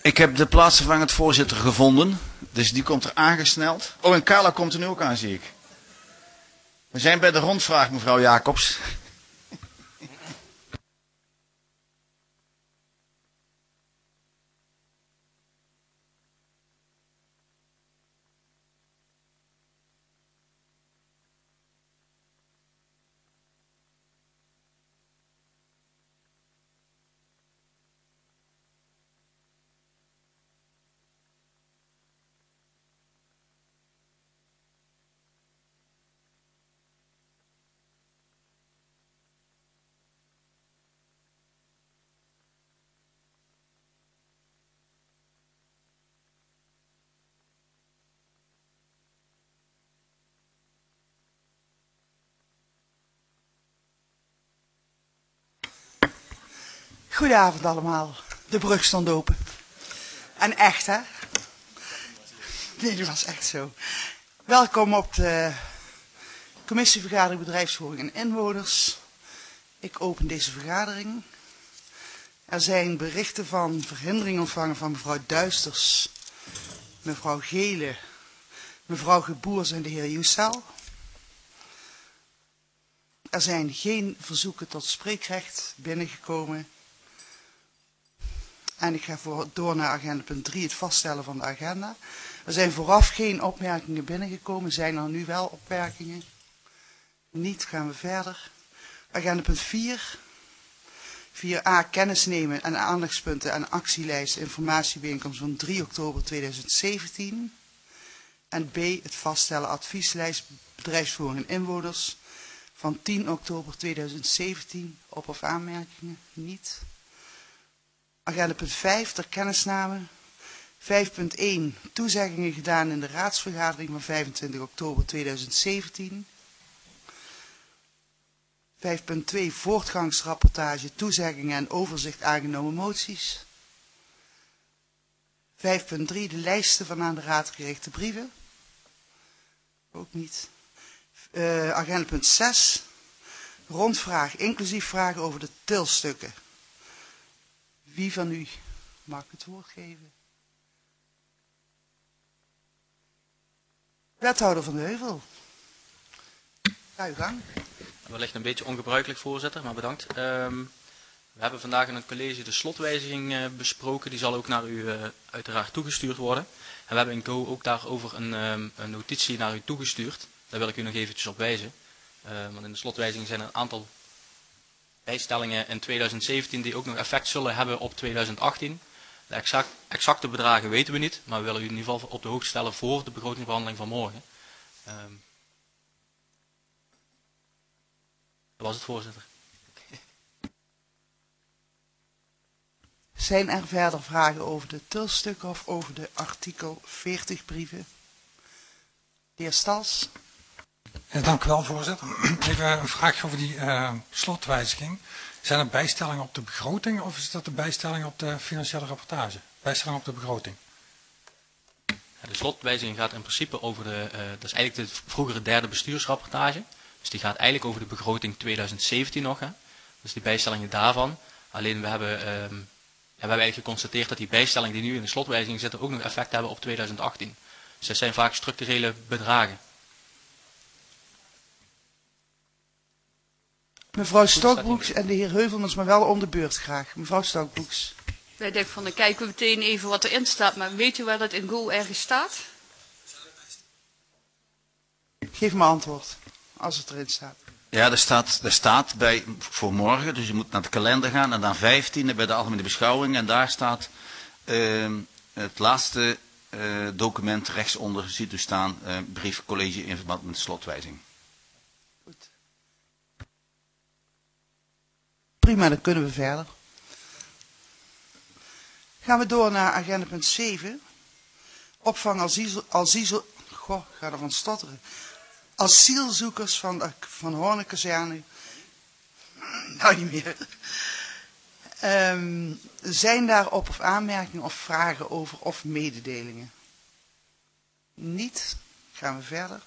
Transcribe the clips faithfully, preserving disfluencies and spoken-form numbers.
Ik heb de plaatsvervangend voorzitter gevonden. Dus die komt er aangesneld. Oh, en Carla komt er nu ook aan, zie ik. We zijn bij de rondvraag, mevrouw Jacobs. Goedenavond allemaal. De brug stond open. En echt, hè? Nee, dat was echt zo. Welkom op de commissievergadering bedrijfsvoering en inwoners. Ik open deze vergadering. Er zijn berichten van verhindering ontvangen van mevrouw Duisters, mevrouw Gele, mevrouw Geboers en de heer Joesel. Er zijn geen verzoeken tot spreekrecht binnengekomen. En ik ga voor, door naar agenda punt drie, het vaststellen van de agenda. Er zijn vooraf geen opmerkingen binnengekomen. Zijn er nu wel opmerkingen? Niet, gaan we verder. Agenda punt vier. vier a, kennis nemen en aandachtspunten en actielijst informatiebijeenkomst van drie oktober tweeduizend zeventien. En B, het vaststellen advieslijst bedrijfsvoering en inwoners van tien oktober tweeduizend zeventien. Op- of aanmerkingen? Niet. Agenda punt vijf, ter kennisname. vijf punt één, toezeggingen gedaan in de raadsvergadering van vijfentwintig oktober tweeduizend zeventien. vijf punt twee, voortgangsrapportage, toezeggingen en overzicht aangenomen moties. vijf punt drie, de lijsten van aan de raad gerichte brieven. Ook niet. Uh, agenda punt zes, rondvraag, inclusief vragen over de tilstukken. Wie van u mag ik het woord geven? Wethouder Van de Heuvel. Ga uw gang. Wellicht een beetje ongebruikelijk, voorzitter, maar bedankt. Um, we hebben vandaag in het college de slotwijziging uh, besproken. Die zal ook naar u uh, uiteraard toegestuurd worden. En we hebben in Go ook daarover een, um, een notitie naar u toegestuurd. Daar wil ik u nog eventjes op wijzen. Uh, want in de slotwijziging zijn er een aantal bijstellingen in tweeduizend zeventien die ook nog effect zullen hebben op tweeduizend achttien. De exact, exacte bedragen weten we niet, maar we willen u in ieder geval op de hoogte stellen voor de begrotingsbehandeling van morgen. Um, dat was het, voorzitter. Zijn er verder vragen over de tilstukken of over de artikel veertig brieven? De heer Stals. Ja, dank u wel, voorzitter. Even een vraagje over die uh, slotwijziging. Zijn er bijstellingen op de begroting of is dat de bijstelling op de financiële rapportage? Bijstelling op de begroting. Ja, de slotwijziging gaat in principe over de, uh, dat is eigenlijk de vroegere derde bestuursrapportage. Dus die gaat eigenlijk over de begroting tweeduizend zeventien nog. Hè? Dus die bijstellingen daarvan. Alleen we hebben, um, ja, we hebben eigenlijk geconstateerd dat die bijstellingen die nu in de slotwijziging zitten ook nog effect hebben op tweeduizend achttien. Dus dat zijn vaak structurele bedragen. Mevrouw Stokbroeks en de heer Heuvelmans, maar wel om de beurt graag. Mevrouw Stokbroeks. Wij denken van, dan kijken we meteen even wat erin staat. Maar weet u waar dat in Go ergens staat? Geef me antwoord, als het erin staat. Ja, er staat, er staat bij, voor morgen, dus je moet naar de kalender gaan. En dan vijftiende bij de algemene beschouwing. En daar staat uh, het laatste uh, document rechtsonder, ziet u staan, uh, brief college in verband met de slotwijzing. Goed. Prima, dan kunnen we verder. Gaan we door naar agenda punt zeven. Opvang asiel, asiel, goh, ik ga ervan stotteren. Asielzoekers van de Van Hoorn-kazerne. Nou, niet meer. Um, zijn daar op- of aanmerkingen of vragen over of mededelingen? Niet. Gaan we verder.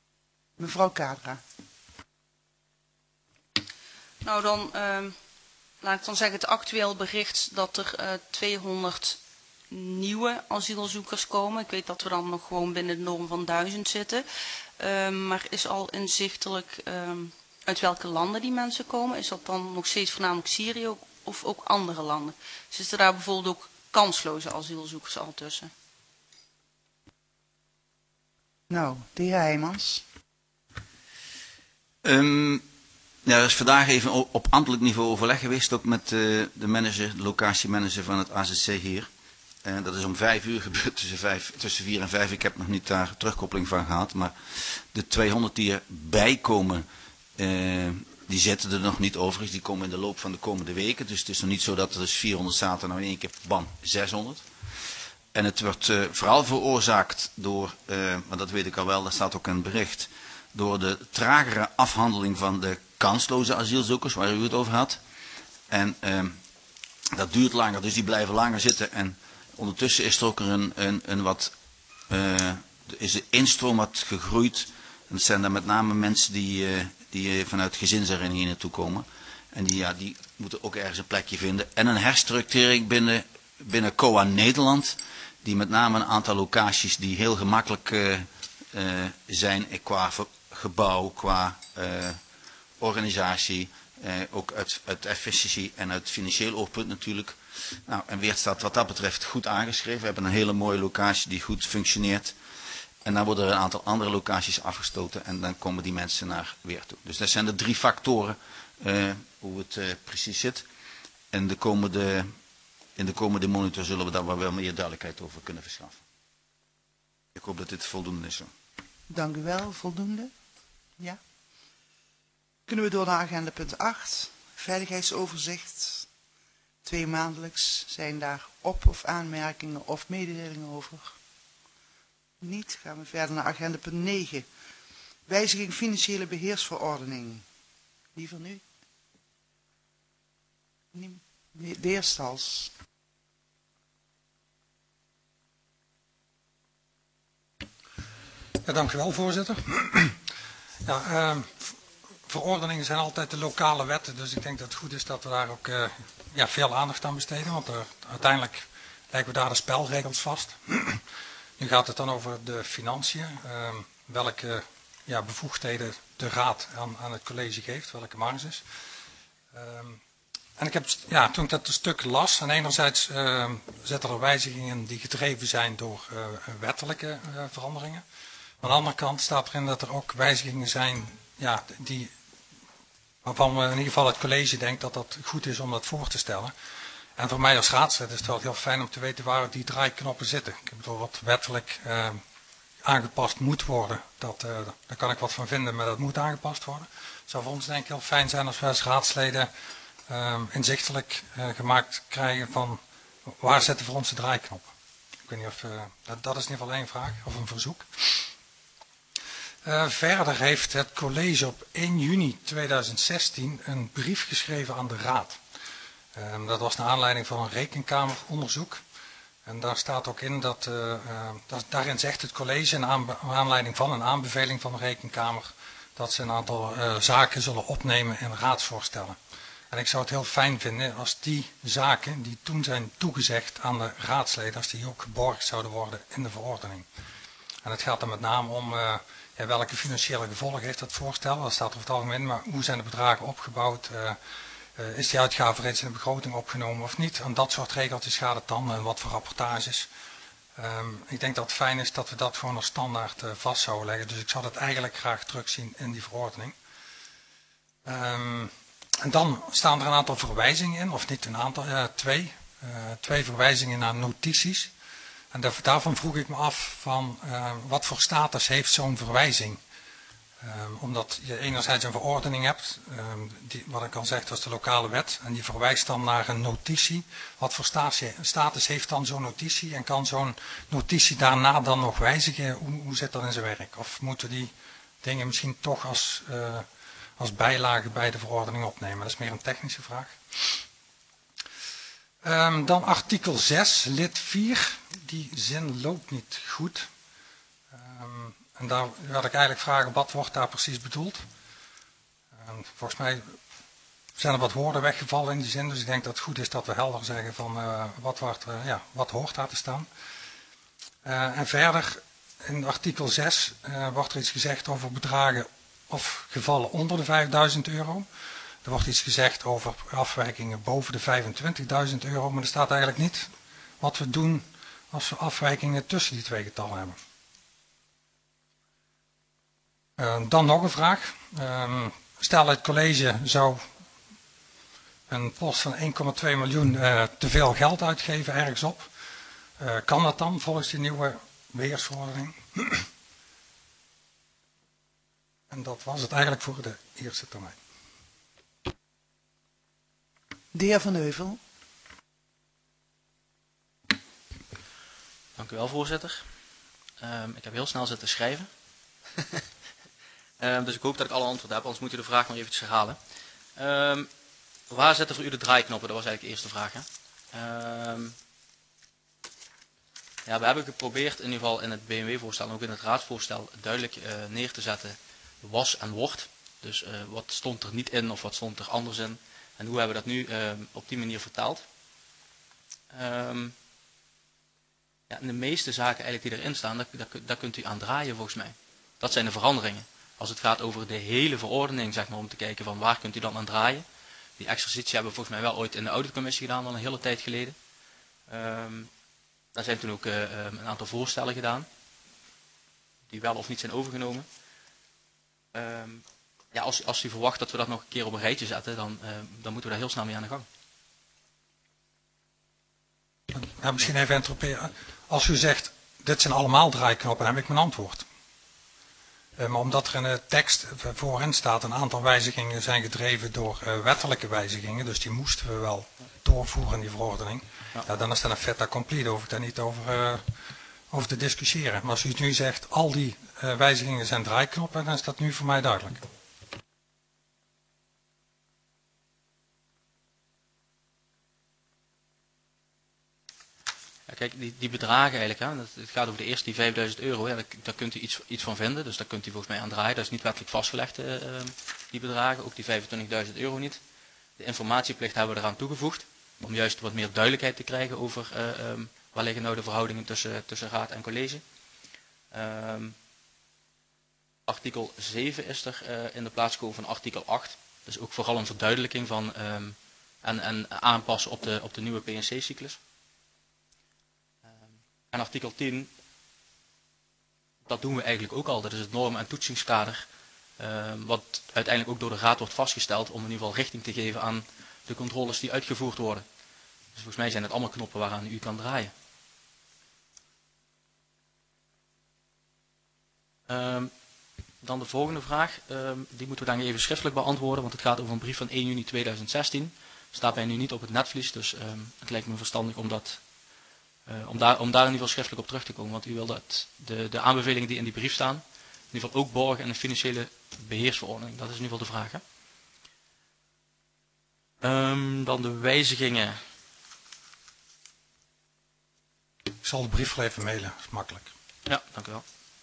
Mevrouw Kadra. Nou, dan um, laat ik dan zeggen, het actueel bericht dat er uh, tweehonderd nieuwe asielzoekers komen. Ik weet dat we dan nog gewoon binnen de norm van duizend zitten. Uh, maar is al inzichtelijk uh, uit welke landen die mensen komen? Is dat dan nog steeds voornamelijk Syrië of ook andere landen? Zitten daar bijvoorbeeld ook kansloze asielzoekers al tussen? Nou, de heer Heijmans. Um, ja, er is vandaag even op ambtelijk niveau overleg geweest, ook met uh, de manager, de locatiemanager van het A Z C hier. En dat is om vijf uur gebeurd, tussen, vijf, tussen vier en vijf. Ik heb nog niet daar terugkoppeling van gehad, maar de tweehonderd die erbij komen, uh, die zitten er nog niet overigens. Die komen in de loop van de komende weken. Dus het is nog niet zo dat er dus vierhonderd zaten, nou in één keer bam, zeshonderd. En het wordt uh, vooral veroorzaakt door, uh, maar dat weet ik al wel, daar staat ook een bericht, door de tragere afhandeling van de kansloze asielzoekers, waar u het over had. En uh, dat duurt langer, dus die blijven langer zitten. En ondertussen is er ook een, een, een wat, uh, is de instroom wat gegroeid. En dat zijn dan met name mensen die, uh, die vanuit gezinshereniging hier naartoe komen. En die, ja, die moeten ook ergens een plekje vinden. En een herstructurering binnen, binnen C O A Nederland, die met name een aantal locaties die heel gemakkelijk uh, uh, zijn qua gebouw, qua uh, organisatie, uh, ook uit, uit efficiëntie en uit financieel oogpunt natuurlijk. Nou, en Weert staat wat dat betreft goed aangeschreven. We hebben een hele mooie locatie die goed functioneert. En dan worden er een aantal andere locaties afgestoten en dan komen die mensen naar Weert toe. Dus dat zijn de drie factoren uh, hoe het uh, precies zit. En de komende, in de komende monitor zullen we daar wel meer duidelijkheid over kunnen verschaffen. Ik hoop dat dit voldoende is. Zo. Dank u wel, voldoende. Ja. Kunnen we door naar agenda punt acht, veiligheidsoverzicht. Twee maandelijks, zijn daar op- of aanmerkingen of mededelingen over? Niet, gaan we verder naar agenda punt negen. Wijziging financiële beheersverordening. Die van u? De heer Stals. Ja, dank u wel, voorzitter. Ja, uh, verordeningen zijn altijd de lokale wetten, dus ik denk dat het goed is dat we daar ook uh, ja, veel aandacht aan besteden, want er, uiteindelijk leggen we daar de spelregels vast. Nu gaat het dan over de financiën, uh, welke ja, bevoegdheden de raad aan, aan het college geeft, welke marges. Uh, en ik heb, ja, toen ik dat stuk las, en enerzijds uh, zetten er wijzigingen die gedreven zijn door uh, wettelijke uh, veranderingen. Aan de andere kant staat erin dat er ook wijzigingen zijn ja, die, waarvan we in ieder geval het college denkt dat dat goed is om dat voor te stellen. En voor mij als raadslid is het wel heel fijn om te weten waar die draaiknoppen zitten. Ik bedoel, wat wettelijk uh, aangepast moet worden, dat, uh, daar kan ik wat van vinden, maar dat moet aangepast worden. Het zou voor ons denk ik heel fijn zijn als we als raadsleden uh, inzichtelijk uh, gemaakt krijgen van waar zitten voor ons de draaiknoppen. Ik weet niet of, uh, dat, dat is in ieder geval één vraag of een verzoek. Uh, verder heeft het college op één juni tweeduizend zestien een brief geschreven aan de raad. Uh, dat was naar aanleiding van een rekenkameronderzoek. En daar staat ook in dat, uh, uh, dat daarin zegt het college, naar aanleiding van een aanbeveling van de rekenkamer, dat ze een aantal uh, zaken zullen opnemen in raadsvoorstellen. En ik zou het heel fijn vinden als die zaken die toen zijn toegezegd aan de raadsleden, als die ook geborgd zouden worden in de verordening. En het gaat er met name om uh, ja, welke financiële gevolgen heeft dat voorstel, dat staat over het algemeen, maar hoe zijn de bedragen opgebouwd, uh, uh, is die uitgave reeds in de begroting opgenomen of niet, en dat soort regeltjes gaat het dan en wat voor rapportages. Um, ik denk dat het fijn is dat we dat gewoon als standaard uh, vast zouden leggen, dus ik zou dat eigenlijk graag terugzien in die verordening. Um, en dan staan er een aantal verwijzingen in, of niet een aantal, uh, twee, uh, twee verwijzingen naar notities. En daarvan vroeg ik me af van uh, wat voor status heeft zo'n verwijzing. Um, omdat je enerzijds een verordening hebt, um, die, wat ik al zeg, dat is de lokale wet. En die verwijst dan naar een notitie. Wat voor status, status heeft dan zo'n notitie? En kan zo'n notitie daarna dan nog wijzigen? Hoe, hoe zit dat in zijn werk? Of moeten die dingen misschien toch als, uh, als bijlage bij de verordening opnemen? Dat is meer een technische vraag. Um, dan artikel zes, lid vier. Die zin loopt niet goed. Um, en daar wil ik eigenlijk vragen, wat wordt daar precies bedoeld? Um, volgens mij zijn er wat woorden weggevallen in die zin. Dus ik denk dat het goed is dat we helder zeggen van uh, wat, wordt, uh, ja, wat hoort daar te staan. Uh, en verder in artikel zes uh, wordt er iets gezegd over bedragen of gevallen onder de vijfduizend euro. Er wordt iets gezegd over afwijkingen boven de vijfentwintigduizend euro. Maar er staat eigenlijk niet wat we doen als we afwijkingen tussen die twee getallen hebben. Uh, dan nog een vraag. Uh, stel het college zou een post van één komma twee miljoen uh, te veel geld uitgeven ergens op. Uh, kan dat dan volgens die nieuwe beheersverordening? En dat was het eigenlijk voor de eerste termijn. De heer Van Heuvel. Dank u wel, voorzitter. Um, ik heb heel snel zitten schrijven. um, dus ik hoop dat ik alle antwoorden heb, anders moet u de vraag maar eventjes herhalen. Um, waar zitten voor u de draaiknoppen? Dat was eigenlijk de eerste vraag. Hè? Um, ja, we hebben geprobeerd in ieder geval in het B M W-voorstel en ook in het raadsvoorstel duidelijk uh, neer te zetten was en wordt. Dus uh, wat stond er niet in of wat stond er anders in. En hoe hebben we dat nu uh, op die manier vertaald. Um, ja, en de meeste zaken eigenlijk die erin staan, daar, daar, daar kunt u aan draaien volgens mij. Dat zijn de veranderingen. Als het gaat over de hele verordening, zeg maar, om te kijken van waar kunt u dan aan draaien. Die exercitie hebben we volgens mij wel ooit in de auditcommissie gedaan, al een hele tijd geleden. Um, daar zijn toen ook uh, een aantal voorstellen gedaan. Die wel of niet zijn overgenomen. Um, ja, als, als u verwacht dat we dat nog een keer op een rijtje zetten, dan, uh, dan moeten we daar heel snel mee aan de gang. Ja, misschien even interroperen. Als u zegt, dit zijn allemaal draaiknoppen, dan heb ik mijn antwoord. Uh, maar omdat er in de tekst voorin staat, een aantal wijzigingen zijn gedreven door uh, wettelijke wijzigingen, dus die moesten we wel doorvoeren in die verordening. Ja. Ja, dan is dat een fait accompli, daar hoef ik daar niet over, uh, over te discussiëren. Maar als u nu zegt, al die uh, wijzigingen zijn draaiknoppen, dan is dat nu voor mij duidelijk. Ja, kijk, die, die bedragen eigenlijk, hè, dat, het gaat over de eerste die vijfduizend euro, ja, daar, daar kunt u iets, iets van vinden, dus daar kunt u volgens mij aan draaien. Dat is niet wettelijk vastgelegd, uh, die bedragen, ook die vijfentwintigduizend euro niet. De informatieplicht hebben we eraan toegevoegd, om juist wat meer duidelijkheid te krijgen over uh, um, waar liggen nou de verhoudingen tussen, tussen raad en college. Um, artikel zeven is er uh, in de plaats gekomen van artikel acht, dus ook vooral een verduidelijking van um, en, en aanpassen op de, op de nieuwe P en C-cyclus. En artikel tien, dat doen we eigenlijk ook al. Dat is het norm- en toetsingskader. Uh, wat uiteindelijk ook door de raad wordt vastgesteld om in ieder geval richting te geven aan de controles die uitgevoerd worden. Dus volgens mij zijn het allemaal knoppen waaraan u kan draaien. Um, dan de volgende vraag. Um, die moeten we dan even schriftelijk beantwoorden, want het gaat over een brief van één juni tweeduizend zestien. Staat mij nu niet op het netvlies, dus um, het lijkt me verstandig om dat... Uh, om, daar, om daar in ieder geval schriftelijk op terug te komen. Want u wil dat de, de aanbevelingen die in die brief staan, in ieder geval ook borgen in een financiële beheersverordening. Dat is in ieder geval de vraag. Hè? Um, dan de wijzigingen. Ik zal de brief wel even mailen, dat is makkelijk. Ja, dank u wel.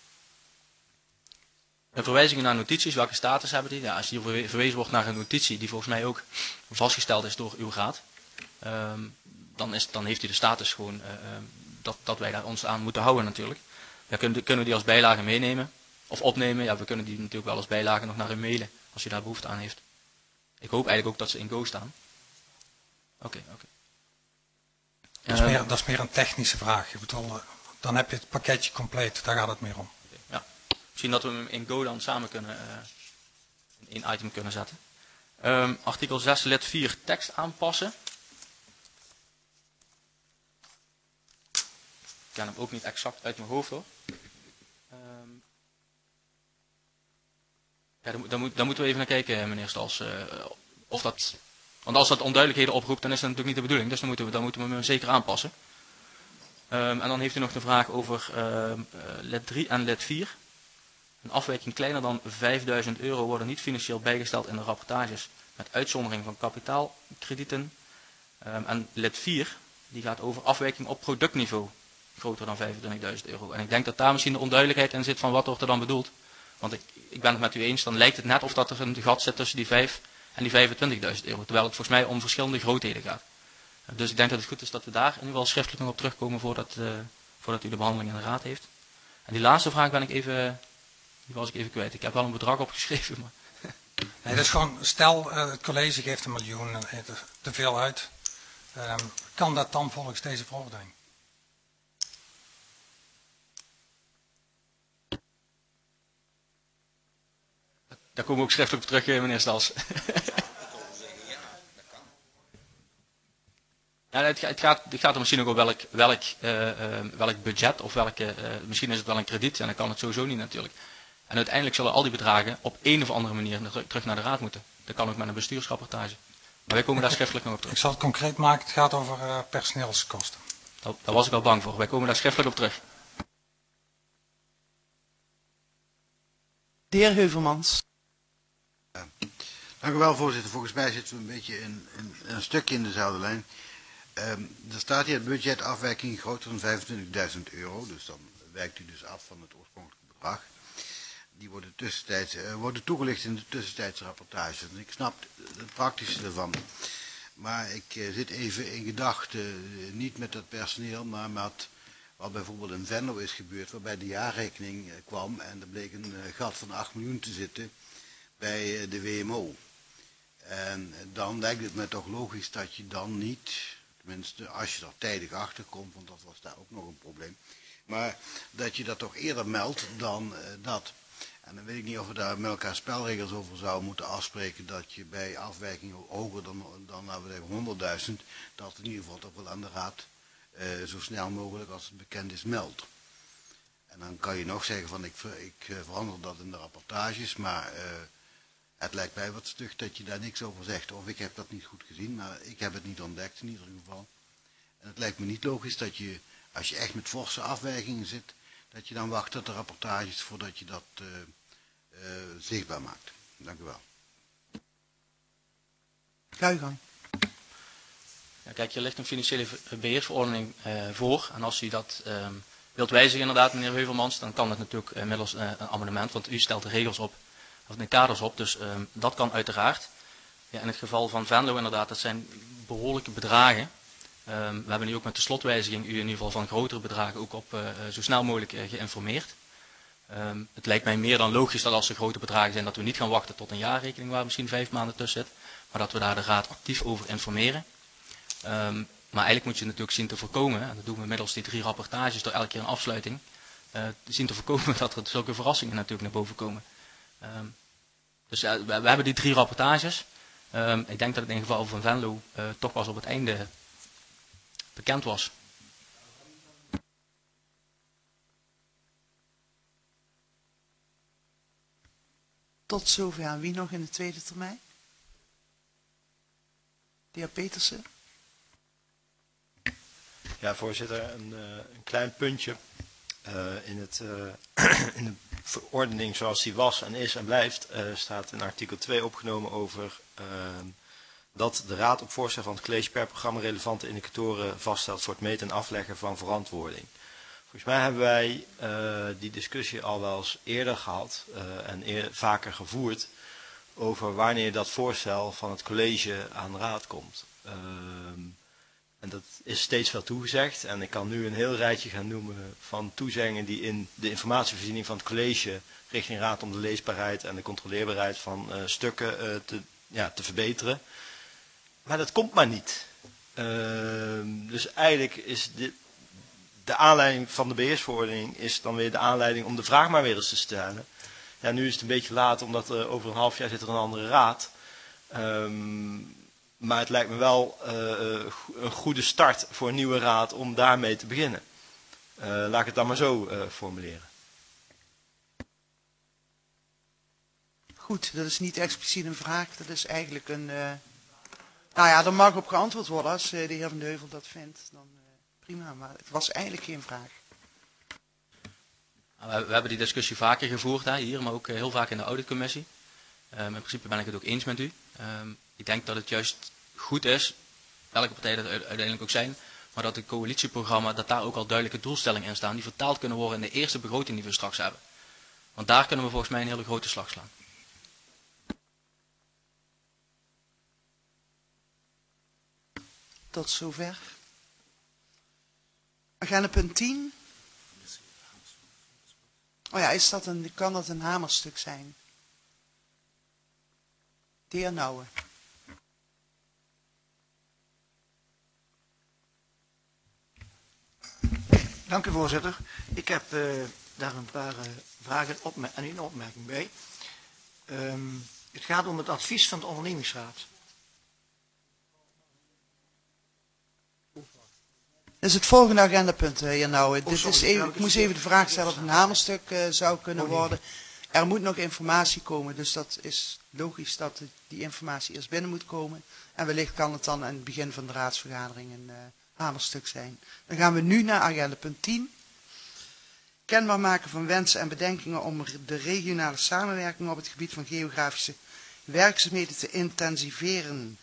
De verwijzingen naar notities, welke status hebben die? Ja, als hier verwezen wordt naar een notitie die volgens mij ook vastgesteld is door uw raad. Um, Dan, is, dan heeft hij de status gewoon uh, uh, dat, dat wij daar ons aan moeten houden natuurlijk. Ja, kunnen, kunnen we die als bijlage meenemen of opnemen? Ja, we kunnen die natuurlijk wel als bijlage nog naar u mailen als u daar behoefte aan heeft. Ik hoop eigenlijk ook dat ze in Go staan. Oké, okay, oké. Okay. Dat, uh, dat is meer een technische vraag. Ik bedoel, dan heb je het pakketje compleet, daar gaat het meer om. Okay, ja. Misschien dat we hem in Go dan samen kunnen, uh, in één item kunnen zetten. Um, artikel zes lid vier tekst aanpassen. Ik ken hem ook niet exact uit mijn hoofd hoor. Um, ja, daar, daar, moet, daar moeten we even naar kijken, meneer Stals. Uh, of dat, want als dat onduidelijkheden oproept, dan is dat natuurlijk niet de bedoeling. Dus dan moeten we, dan moeten we hem zeker aanpassen. Um, en dan heeft u nog de vraag over uh, lid drie en lid vier. Een afwijking kleiner dan vijfduizend euro worden niet financieel bijgesteld in de rapportages. Met uitzondering van kapitaalkredieten. Um, en lid vier, die gaat over afwijking op productniveau. Groter dan vijfentwintigduizend euro. En ik denk dat daar misschien de onduidelijkheid in zit van wat wordt er dan bedoeld. Want ik, ik ben het met u eens, dan lijkt het net of dat er een gat zit tussen die vijf en die vijfentwintigduizend euro. Terwijl het volgens mij om verschillende grootheden gaat. Uh, dus ik denk dat het goed is dat we daar in ieder geval schriftelijk nog op terugkomen voordat, uh, voordat u de behandeling in de raad heeft. En die laatste vraag ben ik even, die was ik even kwijt. Ik heb wel een bedrag opgeschreven, maar... Nee, dat is gewoon, stel uh, het college geeft een miljoen en te, te veel uit. Um, kan dat dan volgens deze verordening? Daar komen we ook schriftelijk op terug, meneer Stals. Ja, het, het, gaat, het gaat er misschien ook om welk, welk, uh, uh, welk budget of welke, uh, misschien is het wel een krediet en dan kan het sowieso niet natuurlijk. En uiteindelijk zullen al die bedragen op een of andere manier terug naar de raad moeten. Dat kan ook met een bestuursrapportage. Maar wij komen daar schriftelijk nog op terug. Ik zal het concreet maken, het gaat over uh, personeelskosten. Dat, daar was ik al bang voor. Wij komen daar schriftelijk op terug. De heer Heuvelmans. Ja. Dank u wel, voorzitter. Volgens mij zitten we een beetje in, in, in een stukje in dezelfde lijn. Um, er staat hier budgetafwijking groter dan vijfentwintigduizend euro. Dus dan wijkt u dus af van het oorspronkelijke bedrag. Die worden, tussentijds, uh, worden toegelicht in de tussentijdse rapportages. En ik snap het praktische ervan. Maar ik uh, zit even in gedachten, uh, niet met dat personeel, maar met wat bijvoorbeeld in Venlo is gebeurd, waarbij de jaarrekening uh, kwam en er bleek een uh, gat van acht miljoen te zitten bij uh, de W M O. En uh, dan lijkt het me toch logisch dat je dan niet, tenminste als je er tijdig achter komt, want dat was daar ook nog een probleem, maar dat je dat toch eerder meldt dan uh, dat. En dan weet ik niet of we daar met elkaar spelregels over zouden moeten afspreken, dat je bij afwijkingen hoger dan, dan laten we zeggen honderdduizend, dat in ieder geval toch wel aan de raad uh, zo snel mogelijk als het bekend is meldt. En dan kan je nog zeggen van ik, ik uh, verander dat in de rapportages, maar uh, het lijkt mij wat stug dat je daar niks over zegt. Of ik heb dat niet goed gezien, maar ik heb het niet ontdekt in ieder geval. En het lijkt me niet logisch dat je, als je echt met forse afwijkingen zit, dat je dan wacht tot de rapportages voordat je dat uh, uh, zichtbaar maakt. Dank u wel. Ga uw gang. Ja, kijk, hier ligt een financiële beheersverordening uh, voor. En als u dat uh, wilt wijzigen inderdaad, meneer Heuvelmans, dan kan dat natuurlijk uh, middels uh, een amendement, want u stelt de regels op, of de kaders op, dus uh, dat kan uiteraard. Ja, in het geval van Venlo inderdaad, dat zijn behoorlijke bedragen. Um, we hebben nu ook met de slotwijziging u in ieder geval van grotere bedragen ook op uh, zo snel mogelijk uh, geïnformeerd. Um, het lijkt mij meer dan logisch dat als er grote bedragen zijn dat we niet gaan wachten tot een jaarrekening waar misschien vijf maanden tussen zit. Maar dat we daar de raad actief over informeren. Um, maar eigenlijk moet je natuurlijk zien te voorkomen, en dat doen we middels die drie rapportages door elke keer een afsluiting, uh, zien te voorkomen dat er zulke verrassingen natuurlijk naar boven komen. Um, dus uh, we, we hebben die drie rapportages. Um, ik denk dat het in het geval van Venlo uh, toch pas op het einde bekend was. Tot zover. Wie nog in de tweede termijn? De heer Petersen. Ja, voorzitter, een, uh, een klein puntje uh, in, het, uh, in de verordening zoals die was en is en blijft, uh, staat in artikel twee opgenomen over uh, dat de raad op voorstel van het college per programma relevante indicatoren vaststelt voor het meten en afleggen van verantwoording. Volgens mij hebben wij uh, die discussie al wel eens eerder gehad uh, en eer, vaker gevoerd over wanneer dat voorstel van het college aan de raad komt. Uh, en dat is steeds wel toegezegd en ik kan nu een heel rijtje gaan noemen van toezeggingen die in de informatievoorziening van het college richting raad om de leesbaarheid en de controleerbaarheid van uh, stukken uh, te, ja, te verbeteren. Maar dat komt maar niet. Uh, dus eigenlijk is dit, de aanleiding van de beheersverordening is dan weer de aanleiding om de vraag maar weer eens te stellen. Ja, nu is het een beetje laat, omdat uh, over een half jaar zit er een andere raad. Um, maar het lijkt me wel uh, een goede start voor een nieuwe raad om daarmee te beginnen. Uh, laat ik het dan maar zo uh, formuleren. Goed, dat is niet expliciet een vraag, dat is eigenlijk een... Uh... Nou ja, daar mag op geantwoord worden als uh, de heer Van de Heuvel dat vindt. Dan uh, prima, maar het was eigenlijk geen vraag. We, we hebben die discussie vaker gevoerd hè, hier, maar ook uh, heel vaak in de auditcommissie. Um, in principe ben ik het ook eens met u. Um, ik denk dat het juist goed is, welke partijen dat uiteindelijk ook zijn, maar dat het coalitieprogramma, dat daar ook al duidelijke doelstellingen in staan, die vertaald kunnen worden in de eerste begroting die we straks hebben. Want daar kunnen we volgens mij een hele grote slag slaan. tot zover. Agenda punt tien. Oh ja, is dat een, kan dat een hamerstuk zijn? De heer Nouwe. Dank u, voorzitter. Ik heb uh, daar een paar uh, vragen en een opmerking bij. Um, het gaat om het advies van de ondernemingsraad. Dat is het volgende agendapunt, heer Nouwe. Oh, Dit sorry, is even, ik moest even de vraag stellen of het een hamerstuk uh, zou kunnen oh, nee. worden. Er moet nog informatie komen, dus dat is logisch dat die informatie eerst binnen moet komen. En wellicht kan het dan aan het begin van de raadsvergadering een uh, hamerstuk zijn. Dan gaan we nu naar agenda punt tien. Kenbaar maken van wensen en bedenkingen om de regionale samenwerking op het gebied van geografische werkzaamheden te intensiveren.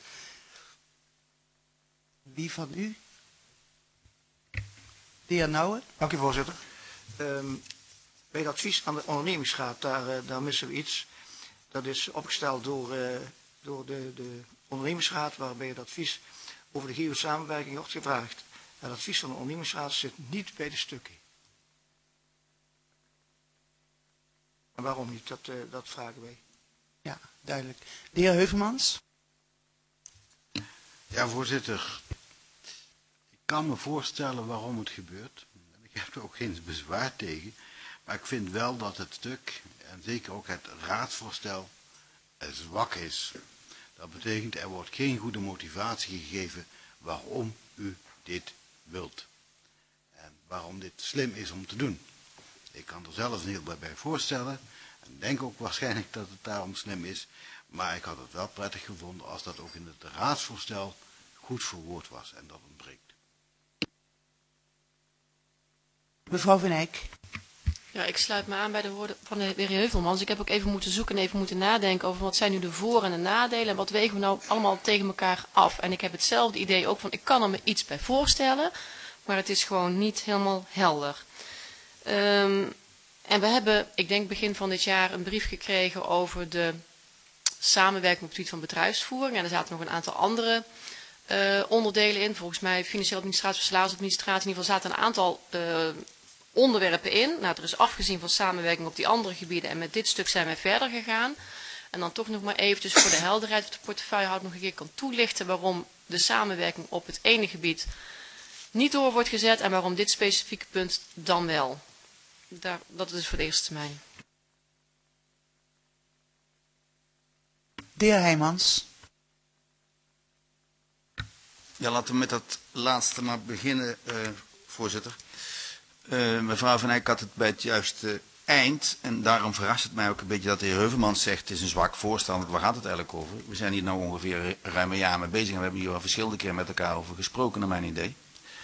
Wie van u? De heer Nouwe. Dank u, voorzitter. Um, bij het advies aan de ondernemingsraad, daar, uh, daar missen we iets. Dat is opgesteld door, uh, door de, de ondernemingsraad, waarbij het advies over de geo-samenwerking wordt gevraagd. Het advies van de ondernemingsraad zit niet bij de stukken. En waarom niet? Dat, uh, dat vragen wij. Ja, duidelijk. De heer Heuvelmans. Ja, voorzitter. Ik kan me voorstellen waarom het gebeurt. Ik heb er ook geen bezwaar tegen. Maar ik vind wel dat het stuk, en zeker ook het raadsvoorstel, zwak is. Dat betekent, er wordt geen goede motivatie gegeven waarom u dit wilt. En waarom dit slim is om te doen. Ik kan er zelf een heel bij voorstellen. En denk ook waarschijnlijk dat het daarom slim is. Maar ik had het wel prettig gevonden als dat ook in het raadsvoorstel goed verwoord was. En dat ontbreekt. Mevrouw Van Eyck. Ja, ik sluit me aan bij de woorden van de heer Heuvelmans. Ik heb ook even moeten zoeken en even moeten nadenken over wat zijn nu de voor- en de nadelen. En wat wegen we nou allemaal tegen elkaar af. En ik heb hetzelfde idee ook van, ik kan er me iets bij voorstellen. Maar het is gewoon niet helemaal helder. Um, en we hebben, ik denk begin van dit jaar, een brief gekregen over de samenwerking op het gebied van bedrijfsvoering. En er zaten nog een aantal andere uh, onderdelen in. Volgens mij financiële administratie, salarisadministratie. In ieder geval zaten een aantal uh, onderwerpen in. Nou, er is afgezien van samenwerking op die andere gebieden. En met dit stuk zijn wij verder gegaan. En dan toch nog maar eventjes voor de helderheid of de portefeuillehouder nog een keer kan toelichten waarom de samenwerking op het ene gebied niet door wordt gezet en waarom dit specifieke punt dan wel. Daar, dat is voor de eerste termijn. De heer Heijmans. Ja, laten we met dat laatste maar beginnen, uh, voorzitter. Uh, mevrouw Van Eyck had het bij het juiste eind. En daarom verrast het mij ook een beetje dat de heer Heuvelmans zegt, het is een zwak voorstel. Want waar gaat het eigenlijk over? We zijn hier nou ongeveer ruim een jaar mee bezig. En we hebben hier al verschillende keren met elkaar over gesproken, naar mijn idee.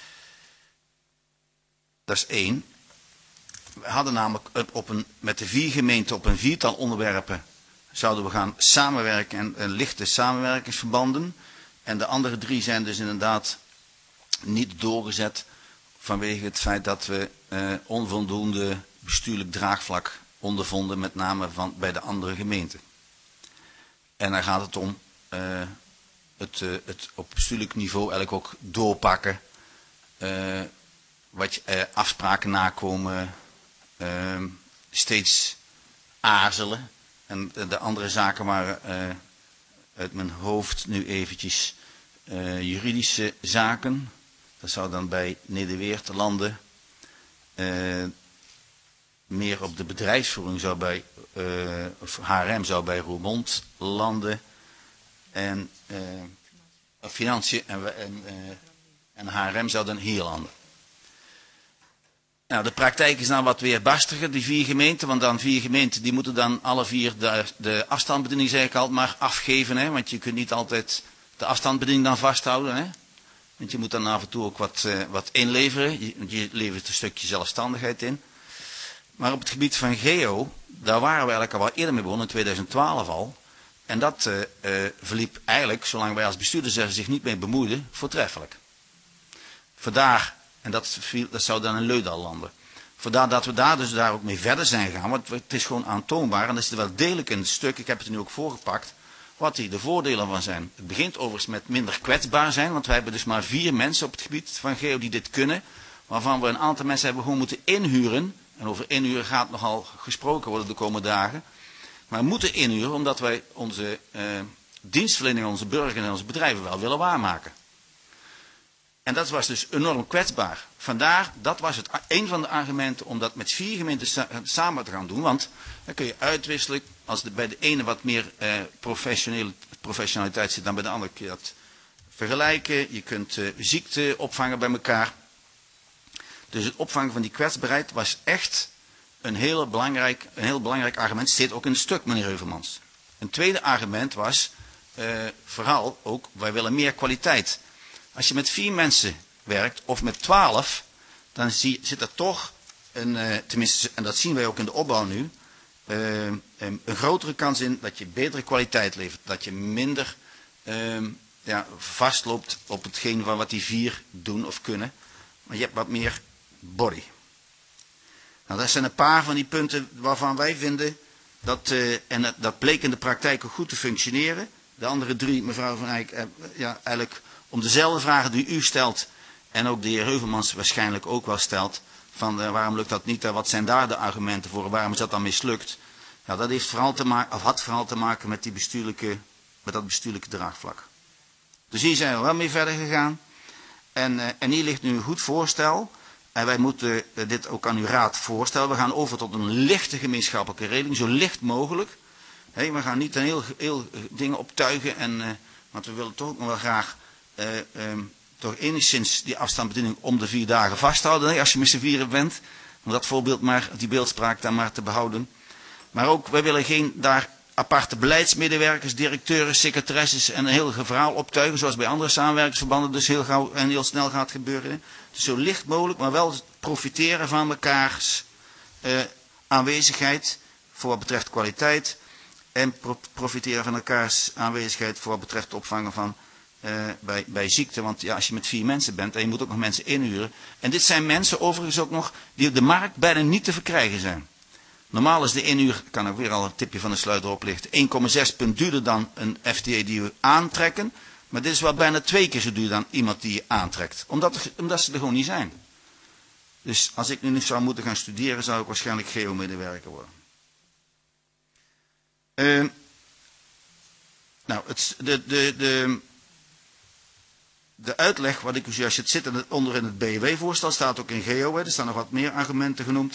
Dat is één. We hadden namelijk op een, met de vier gemeenten op een viertal onderwerpen zouden we gaan samenwerken en, en lichte samenwerkingsverbanden. En de andere drie zijn dus inderdaad niet doorgezet vanwege het feit dat we uh, onvoldoende bestuurlijk draagvlak ondervonden, met name van, bij de andere gemeenten. En dan gaat het om uh, het, uh, het op bestuurlijk niveau eigenlijk ook doorpakken, uh, wat je, uh, afspraken nakomen, uh, steeds aarzelen. En uh, de andere zaken waren uh, uit mijn hoofd nu eventjes uh, juridische zaken. Dat zou dan bij Nederweert landen. Uh, meer op de bedrijfsvoering zou bij, uh, of H R M zou bij Roermond landen. En uh, financiën en, en, uh, en H R M zou dan hier landen. Nou, de praktijk is dan wat weerbarstiger, die vier gemeenten. Want dan vier gemeenten, die moeten dan alle vier de, de afstandsbediening, zeg ik al, maar afgeven. Hè? Want je kunt niet altijd de afstandsbediening dan vasthouden. Hè? Want je moet dan af en toe ook wat, uh, wat inleveren. Je, je levert een stukje zelfstandigheid in. Maar op het gebied van geo, daar waren we eigenlijk al wel eerder mee begonnen, in tweeduizend twaalf al. En dat uh, uh, verliep eigenlijk, zolang wij als bestuurders er zich niet mee bemoeiden, voortreffelijk. Vandaar, en dat, viel, dat zou dan in Leudal landen. Vandaar dat we daar dus daar ook mee verder zijn gegaan. Want het is gewoon aantoonbaar, en dat is er wel degelijk in het stuk, ik heb het er nu ook voorgepakt, wat die de voordelen van zijn. Het begint overigens met minder kwetsbaar zijn, want wij hebben dus maar vier mensen op het gebied van geo die dit kunnen, waarvan we een aantal mensen hebben gewoon moeten inhuren. En over inhuren gaat nogal gesproken worden de komende dagen. Maar we moeten inhuren omdat wij onze uh, dienstverlening aan onze burgers en onze bedrijven wel willen waarmaken. En dat was dus enorm kwetsbaar. Vandaar, dat was het, een van de argumenten om dat met vier gemeenten sa samen te gaan doen. Want dan kun je uitwisselen, als de, bij de ene wat meer uh, professionele, professionaliteit zit dan bij de andere, kun je dat vergelijken. Je kunt uh, ziekte opvangen bij elkaar. Dus het opvangen van die kwetsbaarheid was echt een heel belangrijk, een heel belangrijk argument. Zit ook in het stuk, meneer Heuvelmans. Een tweede argument was uh, vooral ook, wij willen meer kwaliteit. Als je met vier mensen werkt, of met twaalf, dan zie, zit er toch, een, uh, tenminste, en dat zien wij ook in de opbouw nu, uh, een, een grotere kans in dat je betere kwaliteit levert. Dat je minder uh, ja, vastloopt op hetgeen van wat die vier doen of kunnen. Maar je hebt wat meer body. Nou, dat zijn een paar van die punten waarvan wij vinden, dat, uh, en dat, dat bleek in de praktijk ook goed te functioneren. De andere drie, mevrouw Van Eyck, uh, ja, eigenlijk om dezelfde vragen die u stelt en ook de heer Heuvelmans waarschijnlijk ook wel stelt, van uh, waarom lukt dat niet en wat zijn daar de argumenten voor, waarom is dat dan mislukt. Ja, dat heeft vooral te maken, of had vooral te maken met, die bestuurlijke, met dat bestuurlijke draagvlak. Dus hier zijn we wel mee verder gegaan en, uh, en hier ligt nu een goed voorstel en wij moeten uh, dit ook aan uw raad voorstellen. We gaan over tot een lichte gemeenschappelijke regeling, zo licht mogelijk. Hey, we gaan niet een heel, heel dingen optuigen, en, uh, want we willen toch ook nog wel graag Uh, um, toch enigszins die afstandsbediening om de vier dagen vasthouden, hè, als je met z'n vieren bent. Om dat voorbeeld maar, die beeldspraak daar maar te behouden. Maar ook, wij willen geen daar aparte beleidsmedewerkers, directeuren, secretaresses en een heel verhaal optuigen, zoals bij andere samenwerkingsverbanden dus heel gauw en heel snel gaat gebeuren. Dus zo licht mogelijk, maar wel profiteren van mekaars uh, aanwezigheid voor wat betreft kwaliteit en pro profiteren van elkaars aanwezigheid voor wat betreft het opvangen van Uh, bij, bij ziekte, want ja, als je met vier mensen bent en je moet ook nog mensen inhuren. En dit zijn mensen overigens ook nog die op de markt bijna niet te verkrijgen zijn. Normaal is de inhuur, kan ik weer al een tipje van de sluiter oplichten, één komma zes punt duurder dan een F T E die we aantrekken. Maar dit is wel bijna twee keer zo duur dan iemand die je aantrekt. Omdat, omdat ze er gewoon niet zijn. Dus als ik nu zou moeten gaan studeren, zou ik waarschijnlijk geo-medewerker worden. Uh, nou, het, de... de, de De uitleg, wat ik u zojuist het zit onder in het B W V-voorstel, staat ook in geo. Hè. Er staan nog wat meer argumenten genoemd.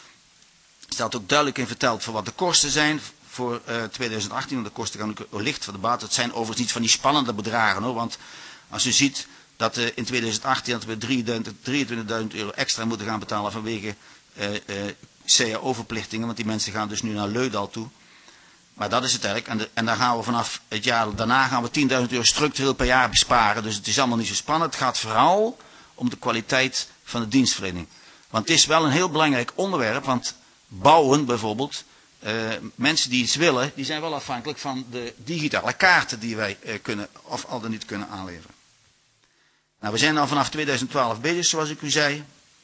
Er staat ook duidelijk in verteld voor wat de kosten zijn voor uh, twintig achttien. Want de kosten gaan ook licht voor de baat. Het zijn overigens niet van die spannende bedragen, hoor. Want als u ziet dat uh, in twintig achttien dat we drieëntwintigduizend euro extra moeten gaan betalen vanwege uh, uh, C A O-verplichtingen. Want die mensen gaan dus nu naar Leudal toe. Maar dat is het eigenlijk. En, de, en dan gaan we vanaf het jaar daarna gaan we tienduizend euro structureel per jaar besparen. Dus het is allemaal niet zo spannend. Het gaat vooral om de kwaliteit van de dienstverlening. Want het is wel een heel belangrijk onderwerp. Want bouwen bijvoorbeeld, uh, mensen die iets willen, die zijn wel afhankelijk van de digitale kaarten die wij uh, kunnen of al dan niet kunnen aanleveren. Nou, we zijn al vanaf tweeduizend twaalf bezig, zoals ik u zei.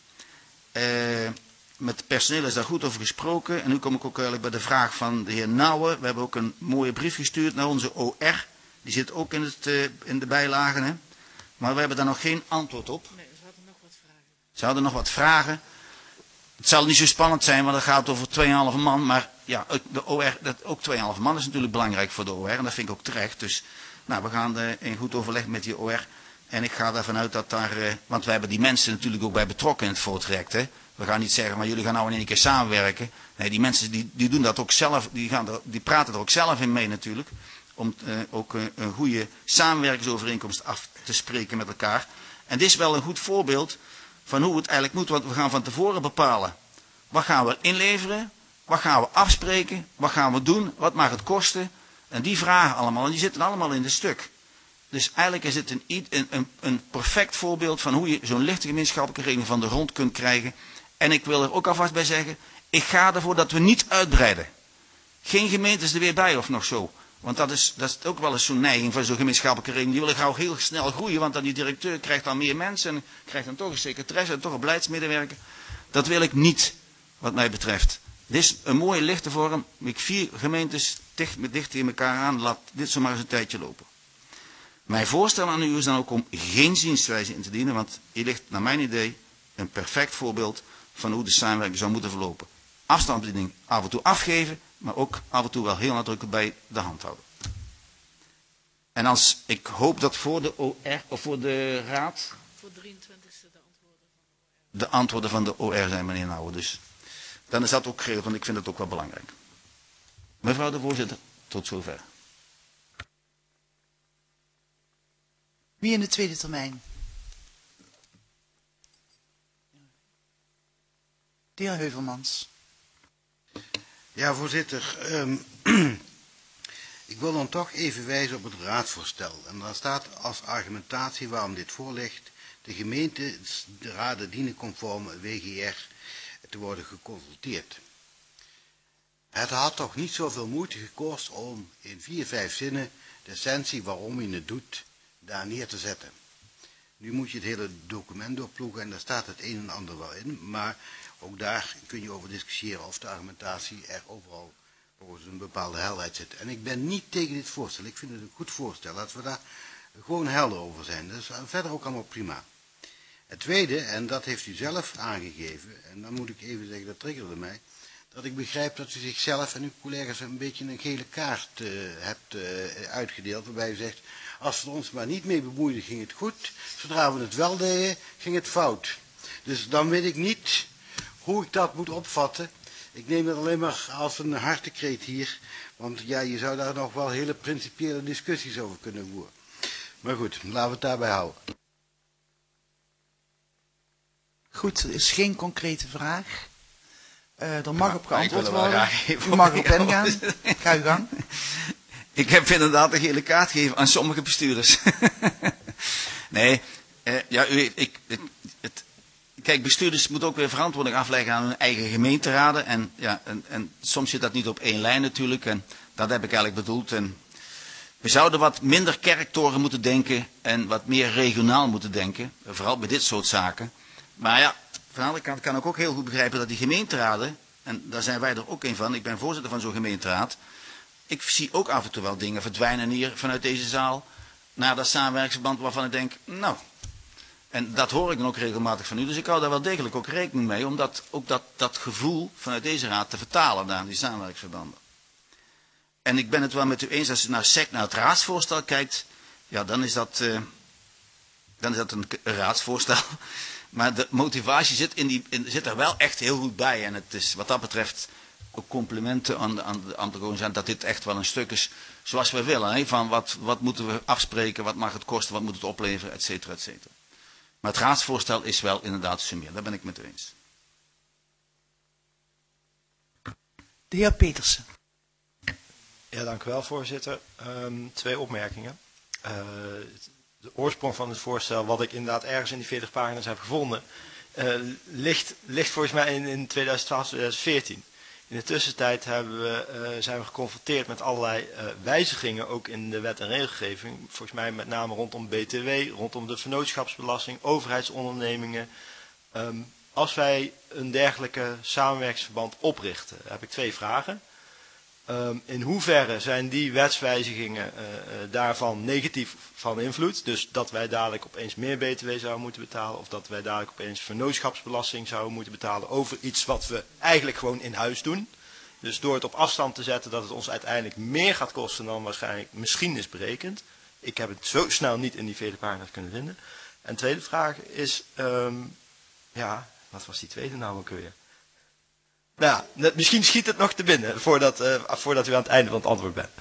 Uh, Met het personeel is daar goed over gesproken. En nu kom ik ook eigenlijk bij de vraag van de heer Nouwen. We hebben ook een mooie brief gestuurd naar onze O R. Die zit ook in, het, uh, in de bijlagen. Hè? Maar we hebben daar nog geen antwoord op. Nee, ze hadden nog wat vragen. Ze hadden nog wat vragen. Het zal niet zo spannend zijn, want het gaat over twee komma vijf man. Maar ja, de O R, dat, ook twee komma vijf man is natuurlijk belangrijk voor de O R. En dat vind ik ook terecht. Dus nou, we gaan uh, in goed overleg met die O R. En ik ga ervan uit dat daar... Uh, want wij hebben die mensen natuurlijk ook bij betrokken in het voortraject. Hè? We gaan niet zeggen, maar jullie gaan nou in één keer samenwerken. Nee, die mensen die, die doen dat ook zelf, die, gaan er, die praten er ook zelf in mee natuurlijk. Om uh, ook uh, een goede samenwerkingsovereenkomst af te spreken met elkaar. En dit is wel een goed voorbeeld van hoe het eigenlijk moet. Want we gaan van tevoren bepalen, wat gaan we inleveren? Wat gaan we afspreken? Wat gaan we doen? Wat mag het kosten? En die vragen allemaal, en die zitten allemaal in het stuk. Dus eigenlijk is het een, een, een, een perfect voorbeeld van hoe je zo'n lichte gemeenschappelijke regeling van de grond kunt krijgen. En ik wil er ook alvast bij zeggen, ik ga ervoor dat we niet uitbreiden. Geen gemeentes er weer bij of nog zo. Want dat is, dat is ook wel eens zo'n neiging van zo'n gemeenschappelijke regeling. Die willen gauw heel snel groeien, want dan die directeur krijgt dan meer mensen. En krijgt dan toch een secretaresse en toch een beleidsmedewerker. Dat wil ik niet, wat mij betreft. Dit is een mooie lichte vorm. Met vier gemeentes dicht, dicht tegen elkaar aan. Laat dit zomaar eens een tijdje lopen. Mijn voorstel aan u is dan ook om geen zienswijze in te dienen. Want hier ligt naar mijn idee een perfect voorbeeld van hoe de samenwerking zou moeten verlopen. Afstandsbediening af en toe afgeven. Maar ook af en toe wel heel nadrukkelijk bij de hand houden. En als, ik hoop dat voor de O R of voor de Raad Voor drieëntwintigste de antwoorden van de O R. de antwoorden van de O R zijn, meneer Nouwen. Dus dan is dat ook geregeld, want ik vind het ook wel belangrijk. Mevrouw de voorzitter, tot zover. Wie in de tweede termijn? De heer Heuvelmans. Ja, voorzitter. Um, ik wil dan toch even wijzen op het raadsvoorstel. En daar staat als argumentatie waarom dit voorligt: de gemeenteraden dienen conform W G R te worden geconsulteerd. Het had toch niet zoveel moeite gekost om in vier, vijf zinnen de essentie waarom je het doet daar neer te zetten. Nu moet je het hele document doorploegen en daar staat het een en ander wel in, maar ook daar kun je over discussiëren of de argumentatie er overal volgens een bepaalde helderheid zit. En ik ben niet tegen dit voorstel, ik vind het een goed voorstel, laten we daar gewoon helder over zijn. Dat is verder ook allemaal prima. Het tweede, en dat heeft u zelf aangegeven, en dan moet ik even zeggen, dat triggerde mij, dat ik begrijp dat u zichzelf en uw collega's een beetje een gele kaart uh, hebt uh, uitgedeeld, waarbij u zegt, als we er ons maar niet mee bemoeiden, ging het goed. Zodra we het wel deden, ging het fout. Dus dan weet ik niet hoe ik dat moet opvatten. Ik neem het alleen maar als een hartekreet hier, want ja, je zou daar nog wel hele principiële discussies over kunnen voeren. Maar goed, laten we het daarbij houden. Goed, er is geen concrete vraag. Uh, er mag Ja, op geantwoord ik wil er wel worden. graag even U mag op erop ingaan. Ga uw gang. Ik heb inderdaad een gele kaart gegeven aan sommige bestuurders. Nee, eh, ja, u, ik, het, het, kijk, bestuurders moeten ook weer verantwoording afleggen aan hun eigen gemeenteraden. En, ja, en, en soms zit dat niet op één lijn natuurlijk. En dat heb ik eigenlijk bedoeld. En we zouden wat minder kerktoren moeten denken en wat meer regionaal moeten denken. Vooral bij dit soort zaken. Maar ja, van de andere kant kan ik ook heel goed begrijpen dat die gemeenteraden, en daar zijn wij er ook een van, ik ben voorzitter van zo'n gemeenteraad. Ik zie ook af en toe wel dingen verdwijnen hier vanuit deze zaal naar dat samenwerkingsverband waarvan ik denk, nou, en dat hoor ik dan ook regelmatig van u. Dus ik hou daar wel degelijk ook rekening mee om dat, ook dat, dat gevoel vanuit deze raad te vertalen naar die samenwerkingsverbanden. En ik ben het wel met u eens, als u naar S E C, naar het raadsvoorstel kijkt, ja, dan is dat, uh, dan is dat een, een raadsvoorstel. Maar de motivatie zit, in die, in, zit er wel echt heel goed bij. En het is wat dat betreft ook complimenten aan de, aan de, aan de organisatie dat dit echt wel een stuk is zoals we willen. Hè? Van wat, wat moeten we afspreken, wat mag het kosten, wat moet het opleveren, et cetera, et cetera. Maar het raadsvoorstel is wel inderdaad summeer. Daar ben ik met u eens. De heer Petersen. Ja, dank u wel, voorzitter. Um, twee opmerkingen. Uh, de oorsprong van het voorstel, wat ik inderdaad ergens in die veertig pagina's heb gevonden, uh, ligt, ligt volgens mij in, in tweeduizend twaalf, tweeduizend veertien. In de tussentijd hebben we, uh, zijn we geconfronteerd met allerlei uh, wijzigingen, ook in de wet en regelgeving. Volgens mij met name rondom B T W, rondom de vennootschapsbelasting, overheidsondernemingen. Um, als wij een dergelijke samenwerkingsverband oprichten, heb ik twee vragen. Um, in hoeverre zijn die wetswijzigingen uh, uh, daarvan negatief van invloed? Dus dat wij dadelijk opeens meer B T W zouden moeten betalen, of dat wij dadelijk opeens vennootschapsbelasting zouden moeten betalen over iets wat we eigenlijk gewoon in huis doen. Dus door het op afstand te zetten dat het ons uiteindelijk meer gaat kosten dan waarschijnlijk misschien is berekend. Ik heb het zo snel niet in die vele pagina's kunnen vinden. En de tweede vraag is, um, ja, wat was die tweede nou ook weer? Nou, net, misschien schiet het nog te binnen voordat, uh, voordat u aan het einde van het antwoord bent.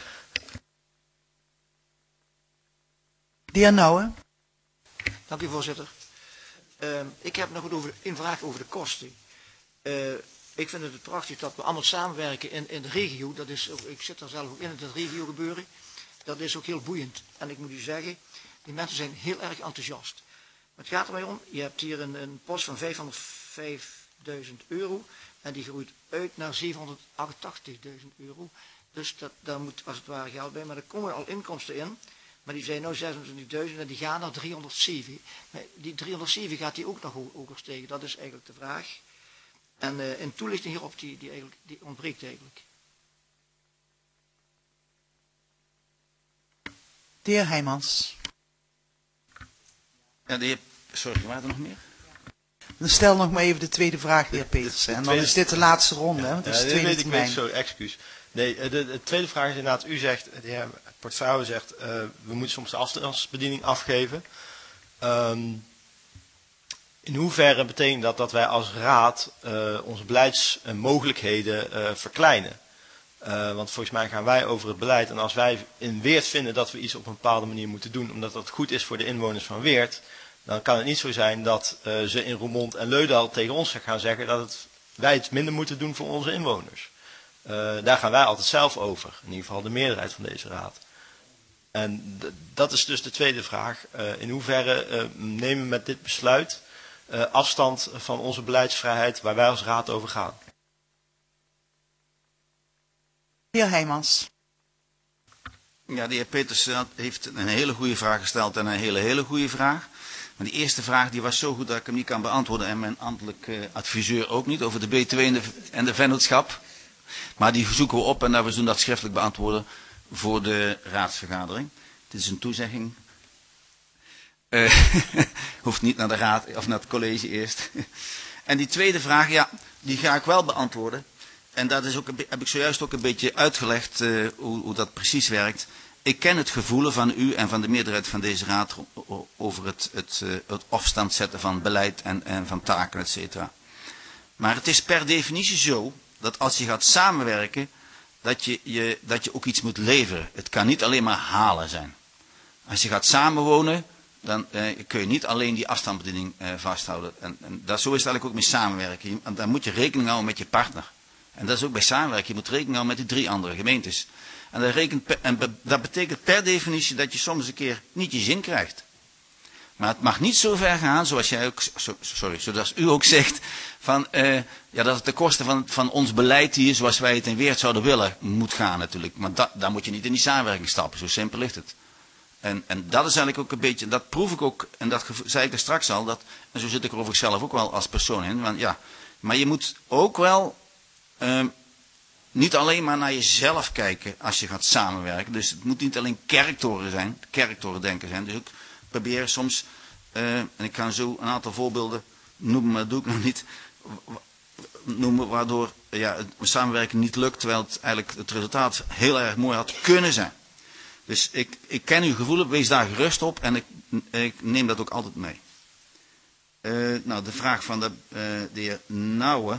De heer Nouwen. Dank u, voorzitter. Uh, ik heb nog over, een vraag over de kosten. Uh, ik vind het prachtig dat we allemaal samenwerken in, in de regio. Dat is, ik zit daar zelf ook in, het regio gebeuren. Dat is ook heel boeiend. En ik moet u zeggen, die mensen zijn heel erg enthousiast. Maar het gaat er mij om, je hebt hier een, een post van vijfhonderdvijfduizend euro. En die groeit uit naar zevenhonderdachtentachtigduizend euro. Dus dat, daar moet als het ware geld bij. Maar er komen al inkomsten in. Maar die zijn nu zesentwintigduizend en die gaan naar driehonderdzeven. Maar die driehonderdzeven gaat die ook nog hoger stegen. Dat is eigenlijk de vraag. En uh, een toelichting hierop die, die, eigenlijk, die ontbreekt eigenlijk. De heer Heijmans. Ja, de heer, sorry, waren er nog meer? Dan stel nog maar even de tweede vraag, de heer Petersen. En dan is dit de laatste ronde, hè? Want het is ja, de tweede weet ik, termijn. weet, sorry, excuus. Nee, de, de, de tweede vraag is inderdaad, u zegt, de heer Portefeuille zegt, uh, we moeten soms de afstandsbediening afgeven. Um, in hoeverre betekent dat dat wij als raad uh, onze beleidsmogelijkheden uh, verkleinen? Uh, want volgens mij gaan wij over het beleid en als wij in Weert vinden dat we iets op een bepaalde manier moeten doen, omdat dat goed is voor de inwoners van Weert, dan kan het niet zo zijn dat uh, ze in Roermond en Leudal tegen ons gaan zeggen dat het, wij het minder moeten doen voor onze inwoners. Uh, daar gaan wij altijd zelf over, in ieder geval de meerderheid van deze raad. En d- dat is dus de tweede vraag. Uh, in hoeverre uh, nemen we met dit besluit uh, afstand van onze beleidsvrijheid waar wij als raad over gaan? De heer Heijmans. Ja, de heer Petersen heeft een hele goede vraag gesteld en een hele, hele goede vraag. Maar die eerste vraag die was zo goed dat ik hem niet kan beantwoorden en mijn ambtelijk uh, adviseur ook niet over de B twee en de, en de vennootschap. Maar die zoeken we op en we doen dat schriftelijk beantwoorden voor de raadsvergadering. Dit is een toezegging. Uh, hoeft niet naar de raad of naar het college eerst. En die tweede vraag, ja, die ga ik wel beantwoorden. En dat is ook een, heb ik zojuist ook een beetje uitgelegd uh, hoe, hoe dat precies werkt. Ik ken het gevoelen van u en van de meerderheid van deze raad over het, het, uh, het afstand zetten van beleid en, en van taken, et cetera. Maar het is per definitie zo dat als je gaat samenwerken, dat je, je, dat je ook iets moet leveren. Het kan niet alleen maar halen zijn. Als je gaat samenwonen, dan uh, kun je niet alleen die afstandsbediening uh, vasthouden. En, en dat, zo is het eigenlijk ook met samenwerken. En dan moet je rekening houden met je partner. En dat is ook bij samenwerken. Je moet rekening houden met die drie andere gemeentes. En dat, rekent per, en be, dat betekent per definitie dat je soms een keer niet je zin krijgt. Maar het mag niet zo ver gaan, zoals jij ook, so, sorry, zoals u ook zegt, van, uh, ja, dat het ten koste van, van ons beleid hier, zoals wij het in Weert zouden willen, moet gaan natuurlijk. Maar da, daar moet je niet in die samenwerking stappen, zo simpel ligt het. En, en dat is eigenlijk ook een beetje, dat proef ik ook, en dat zei ik er straks al, dat, en zo zit ik er over zelf ook wel als persoon in. Want ja, maar je moet ook wel uh, niet alleen maar naar jezelf kijken als je gaat samenwerken. Dus het moet niet alleen kerktoren zijn, kerktoren denken zijn. Dus ook proberen soms, uh, en ik kan zo een aantal voorbeelden noemen, maar dat doe ik nog niet, noemen waardoor ja, het samenwerken niet lukt, terwijl het eigenlijk het resultaat heel erg mooi had kunnen zijn. Dus ik, ik ken uw gevoel, wees daar gerust op en ik, ik neem dat ook altijd mee. Uh, nou, de vraag van de, uh, de heer Nouwe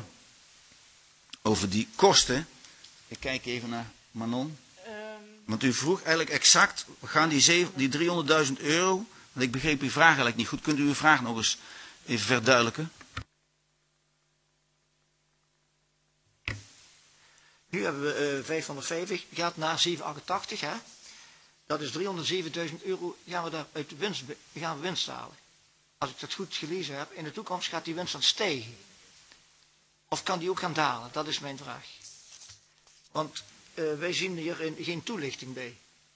over die kosten. Ik kijk even naar Manon. Um... Want u vroeg eigenlijk exact, we gaan die, die driehonderdduizend euro, want ik begreep uw vraag eigenlijk niet goed. Kunt u uw vraag nog eens even verduidelijken? Nu hebben we uh, vijfhonderdvijftig, gaat naar zevenhonderdachtachtig, hè? Dat is driehonderdzevenduizend euro, gaan we daar uit de winst, gaan we winst halen. Als ik dat goed gelezen heb, in de toekomst gaat die winst dan stijgen. Of kan die ook gaan dalen? Dat is mijn vraag. Want uh, wij zien hier in, geen toelichting bij.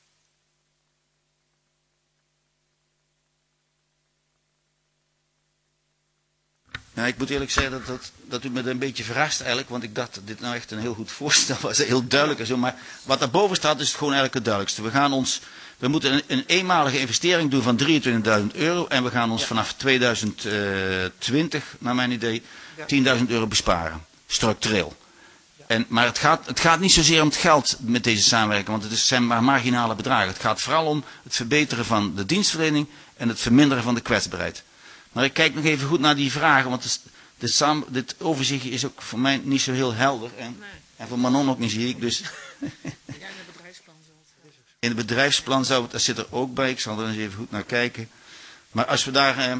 Ja, ik moet eerlijk zeggen dat, dat, dat u me een beetje verrast eigenlijk, want ik dacht dat dit nou echt een heel goed voorstel was, heel duidelijk en zo. Maar wat daarboven staat is het gewoon eigenlijk het duidelijkste. We gaan ons, we moeten een, een eenmalige investering doen van drieëntwintigduizend euro en we gaan ons ja. vanaf tweeduizend twintig, naar mijn idee, tienduizend euro besparen, structureel. En, maar het gaat, het gaat niet zozeer om het geld met deze samenwerking, want het is, zijn maar marginale bedragen. Het gaat vooral om het verbeteren van de dienstverlening en het verminderen van de kwetsbaarheid. Maar ik kijk nog even goed naar die vragen, want dit, dit, samen, dit overzichtje is ook voor mij niet zo heel helder. En, nee. en voor Manon ook niet, zie ik. Dus ja, in het bedrijfsplan zou het. In het bedrijfsplan zou het, dat zit er ook bij. Ik zal er eens even goed naar kijken. Maar als we daar... Eh,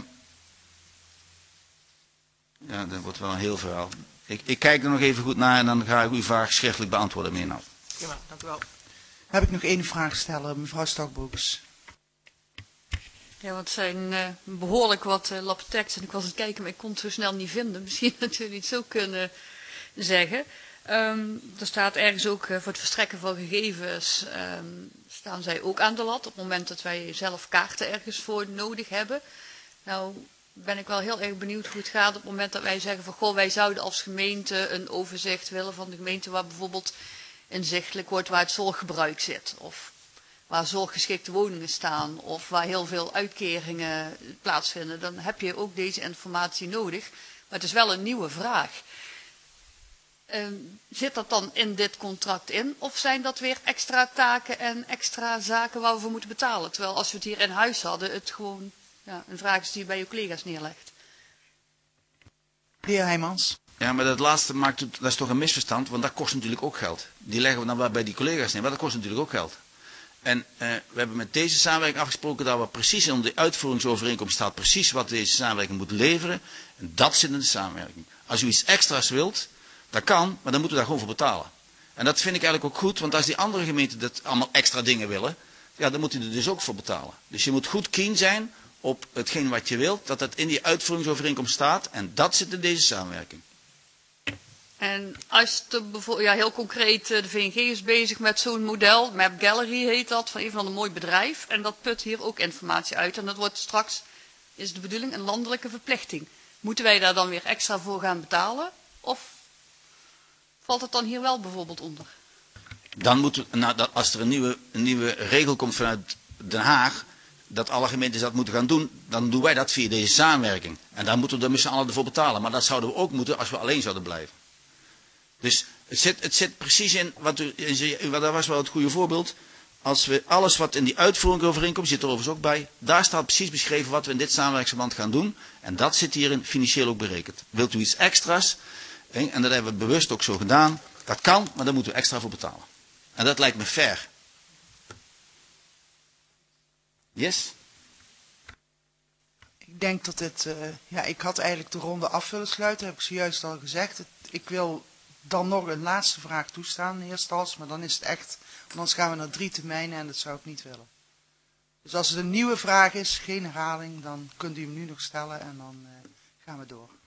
ja, dat wordt wel een heel verhaal. Ik, ik kijk er nog even goed naar en dan ga ik uw vraag schriftelijk beantwoorden, meneer Nou. Ja, dank u wel. Heb ik nog één vraag stellen, mevrouw Stokbroeks. Ja, want het zijn uh, behoorlijk wat uh, lappen tekst. En ik was aan het kijken, maar ik kon het zo snel niet vinden. Misschien dat jullie het zo kunnen zeggen. Um, er staat ergens ook uh, voor het verstrekken van gegevens. Um, staan zij ook aan de lat. Op het moment dat wij zelf kaarten ergens voor nodig hebben. Nou, ben ik wel heel erg benieuwd hoe het gaat op het moment dat wij zeggen van goh, wij zouden als gemeente een overzicht willen van de gemeente waar bijvoorbeeld inzichtelijk wordt waar het zorggebruik zit. Of waar zorggeschikte woningen staan of waar heel veel uitkeringen plaatsvinden. Dan heb je ook deze informatie nodig. Maar het is wel een nieuwe vraag. Uh, zit dat dan in dit contract in? Of zijn dat weer extra taken en extra zaken waar we voor moeten betalen? Terwijl als we het hier in huis hadden, het gewoon ja, een vraag is die je bij je collega's neerlegt. De heer Heijmans. Ja, maar dat laatste maakt het, dat is toch een misverstand, want dat kost natuurlijk ook geld. Die leggen we dan wel bij die collega's neer, maar dat kost natuurlijk ook geld. En uh, we hebben met deze samenwerking afgesproken dat we precies in de uitvoeringsovereenkomst staat precies wat deze samenwerking moet leveren. En dat zit in de samenwerking. Als u iets extra's wilt, dat kan, maar dan moeten we daar gewoon voor betalen. En dat vind ik eigenlijk ook goed, want als die andere gemeenten dat allemaal extra dingen willen, ja, dan moet u er dus ook voor betalen. Dus je moet goed keen zijn op hetgeen wat je wilt, dat dat in die uitvoeringsovereenkomst staat en dat zit in deze samenwerking. En als de, ja, heel concreet, de V N G is bezig met zo'n model, Map Gallery heet dat, van een van een mooi bedrijf. En dat put hier ook informatie uit. En dat wordt straks, is de bedoeling, een landelijke verplichting. Moeten wij daar dan weer extra voor gaan betalen? Of valt het dan hier wel bijvoorbeeld onder? Dan moeten we, nou, dat, als er een nieuwe, een nieuwe regel komt vanuit Den Haag, dat alle gemeentes dat moeten gaan doen, dan doen wij dat via deze samenwerking. En daar moeten we er met z'n allen voor betalen. Maar dat zouden we ook moeten als we alleen zouden blijven. Dus het zit, het zit precies in, wat u, dat was wel het goede voorbeeld, als we alles wat in die uitvoering overeenkomt, zit er overigens ook bij, daar staat precies beschreven wat we in dit samenwerkingsverband gaan doen. En dat zit hierin financieel ook berekend. Wilt u iets extra's, en dat hebben we bewust ook zo gedaan, dat kan, maar daar moeten we extra voor betalen. En dat lijkt me fair. Yes? Ik denk dat dit, uh, ja, ik had eigenlijk de ronde af willen sluiten, heb ik zojuist al gezegd. Het, ik wil dan nog een laatste vraag toestaan, heer Stals, maar dan is het echt, want anders gaan we naar drie termijnen en dat zou ik niet willen. Dus als het een nieuwe vraag is, geen herhaling, dan kunt u hem nu nog stellen en dan uh, gaan we door.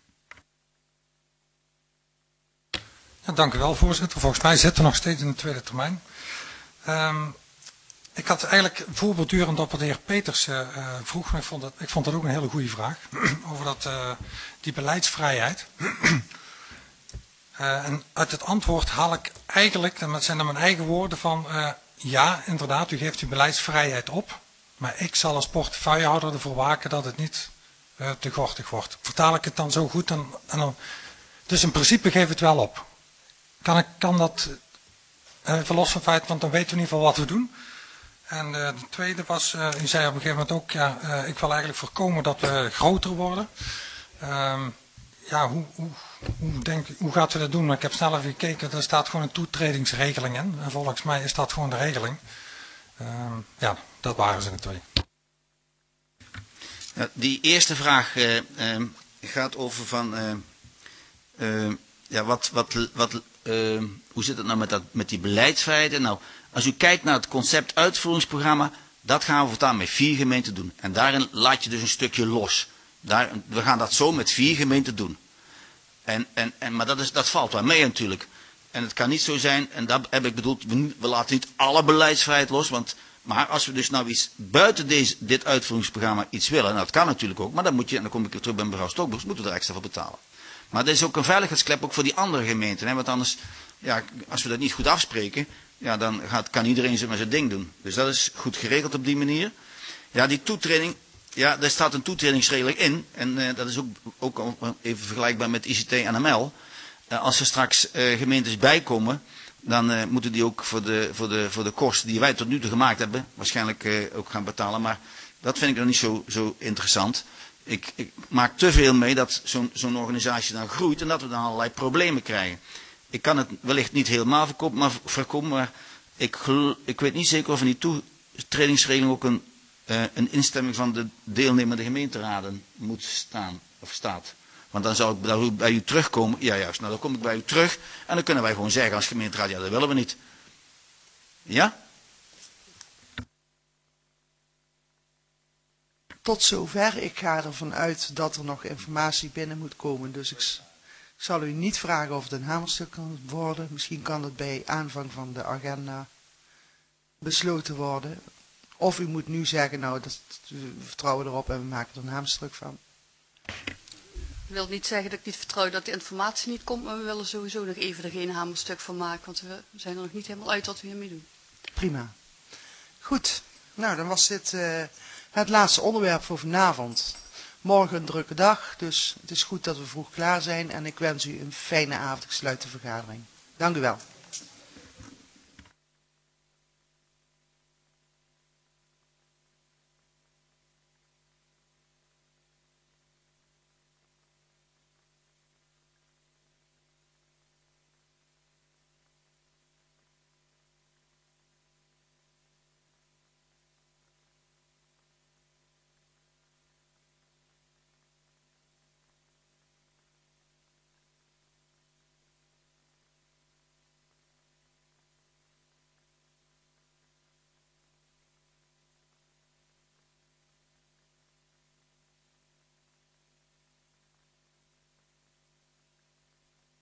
Ja, dank u wel, voorzitter. Volgens mij zitten we nog steeds in de tweede termijn. Um, ik had eigenlijk voortdurend op wat de heer Peters uh, vroeg, maar ik vond, dat, ik vond dat ook een hele goede vraag, over dat, uh, die beleidsvrijheid. Uh, en uit het antwoord haal ik eigenlijk, en dat zijn dan mijn eigen woorden, van uh, ja, inderdaad, u geeft uw beleidsvrijheid op, maar ik zal als portefeuillehouder ervoor waken dat het niet uh, te gortig wordt. Vertaal ik het dan zo goed, en, en dan, dus in principe geef het wel op. Kan, ik, kan dat, uh, even los van het feit, want dan weten we in ieder geval wat we doen. En uh, de tweede was, uh, u zei op een gegeven moment ook, ja, uh, ik wil eigenlijk voorkomen dat we groter worden. Uh, ja, hoe, hoe, hoe, denk, hoe gaat u dat doen? Ik heb snel even gekeken, er staat gewoon een toetredingsregeling in. En volgens mij is dat gewoon de regeling. Uh, ja, dat waren ze de twee. Ja, die eerste vraag uh, uh, gaat over van, uh, uh, ja, wat, wat, wat, uh, hoe zit het nou met, dat, met die beleidsvrijheid? Nou, als u kijkt naar het concept uitvoeringsprogramma, dat gaan we voortaan met vier gemeenten doen. En daarin laat je dus een stukje los. Daar, we gaan dat zo met vier gemeenten doen. En, en, en, maar dat, is, dat valt wel mee natuurlijk. En het kan niet zo zijn, en dat heb ik bedoeld, we, we laten niet alle beleidsvrijheid los. Want, maar als we dus nou iets buiten deze, dit uitvoeringsprogramma iets willen, en dat kan natuurlijk ook, maar dan moet je, en dan kom ik weer terug bij mevrouw Stokbroeks, moeten we er extra voor betalen. Maar dat is ook een veiligheidsklep ook voor die andere gemeenten. Hè? Want anders, ja, als we dat niet goed afspreken, ja, dan gaat, kan iedereen zo maar zijn ding doen. Dus dat is goed geregeld op die manier. Ja, die toetreding, ja, daar staat een toetredingsregeling in. En uh, dat is ook, ook even vergelijkbaar met I C T en M L. Uh, als er straks uh, gemeentes bijkomen, dan uh, moeten die ook voor de, voor, de, voor de kosten die wij tot nu toe gemaakt hebben, waarschijnlijk uh, ook gaan betalen. Maar dat vind ik nog niet zo, zo interessant. Ik, ik maak te veel mee dat zo'n zo'n organisatie dan groeit en dat we dan allerlei problemen krijgen. Ik kan het wellicht niet helemaal voorkomen, maar, voorkomen, maar ik, ik weet niet zeker of in die toetredingsregeling ook een, uh, een instemming van de deelnemende gemeenteraden moet staan, of staat. Want dan zou ik bij, bij u terugkomen, ja juist, nou dan kom ik bij u terug en dan kunnen wij gewoon zeggen als gemeenteraad, ja dat willen we niet. Ja? Tot zover. Ik ga ervan uit dat er nog informatie binnen moet komen, dus ik... Ik zal u niet vragen of het een hamerstuk kan worden. Misschien kan het bij aanvang van de agenda besloten worden. Of u moet nu zeggen, nou, dat, we vertrouwen erop en we maken er een hamerstuk van. Ik wil niet zeggen dat ik niet vertrouw dat de informatie niet komt, maar we willen sowieso nog even er geen hamerstuk van maken, want we zijn er nog niet helemaal uit wat we hiermee doen. Prima. Goed, nou dan was dit uh, het laatste onderwerp voor vanavond. Morgen een drukke dag, dus het is goed dat we vroeg klaar zijn en ik wens u een fijne avond. Ik sluit de vergadering. Dank u wel.